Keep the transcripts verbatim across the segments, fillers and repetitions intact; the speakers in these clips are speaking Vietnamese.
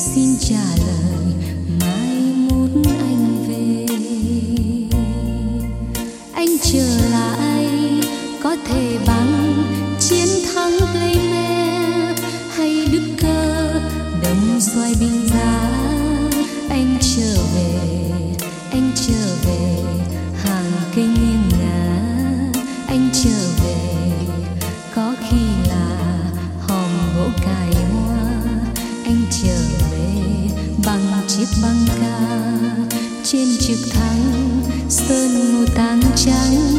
xin trả lời mai mốt anh về. Anh trở lại có thể bằng chiến thắng gây mê hay đức cơ đồng xoay binh giá. Anh trở về, anh trở về hàng cây nghiêng ngả. Anh trở về có khi là hòm gỗ cài hoa. Anh trở về bằng chiếc băng ca trên trực thăng sơn ngô tang trắng.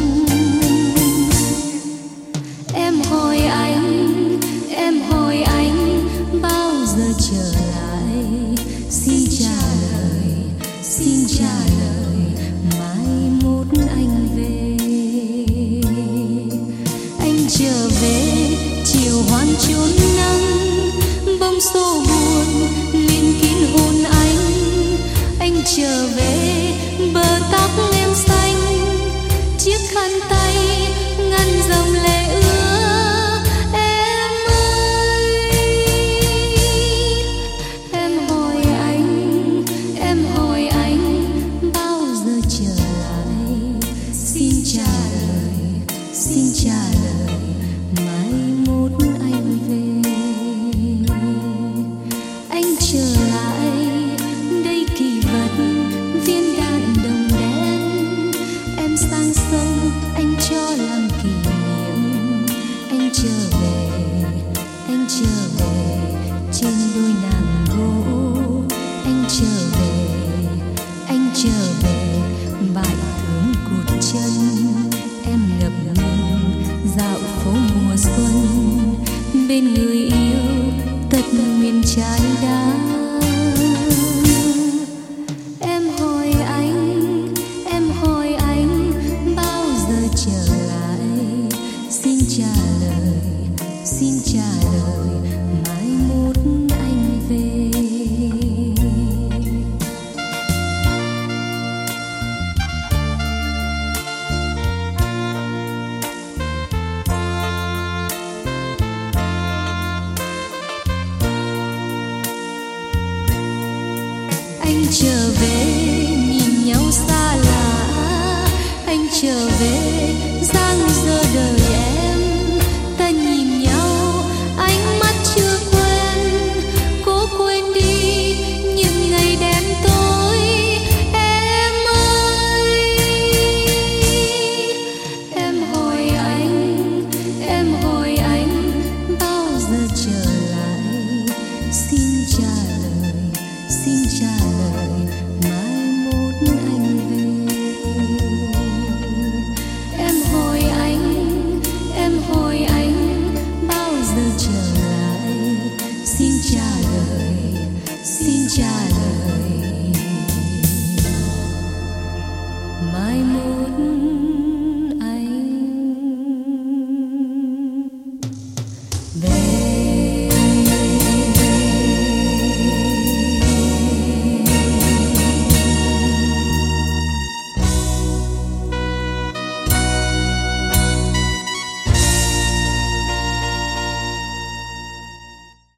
Em hỏi anh, em hỏi anh bao giờ trở lại. Xin trả lời, xin trả lời mai mốt anh về. Anh trở về chiều hoan chốn nắng, bông xô buồn liền kín hồn anh. Anh trở về bờ tóc em xanh, chiếc khăn tay ngăn dòng lệ ứa. Em ơi, em hỏi anh, em hỏi anh bao giờ trở lại. Xin trả lời, xin trả lời mai mốt anh về. Anh trở lại đây kỳ vật viên đạn đồng đen. Em sang sông anh cho làm kỷ niệm. Anh trở về, anh trở về trên đôi nàng gỗ. Anh trở về, anh trở về bãi thương cụt chân. Em ngập ngừng dạo phố mùa xuân bên người yêu tận miền trái đá. Em hỏi anh, em hỏi anh bao giờ trở lại. Xin trả lời, xin trả lời mai mốt anh về. Anh trở về nhìn nhau xa lạ. Anh trở về giang dở đời em. Ta nhìn nhau ánh mắt chưa quen, cố quên đi những ngày đen tối. Em ơi, em hỏi anh, em hỏi anh bao giờ trở lại. Xin trả lời, xin trả lời mai mốt anh về. Em hỏi anh, em hỏi anh bao giờ trở lại. Xin trả lời, xin trả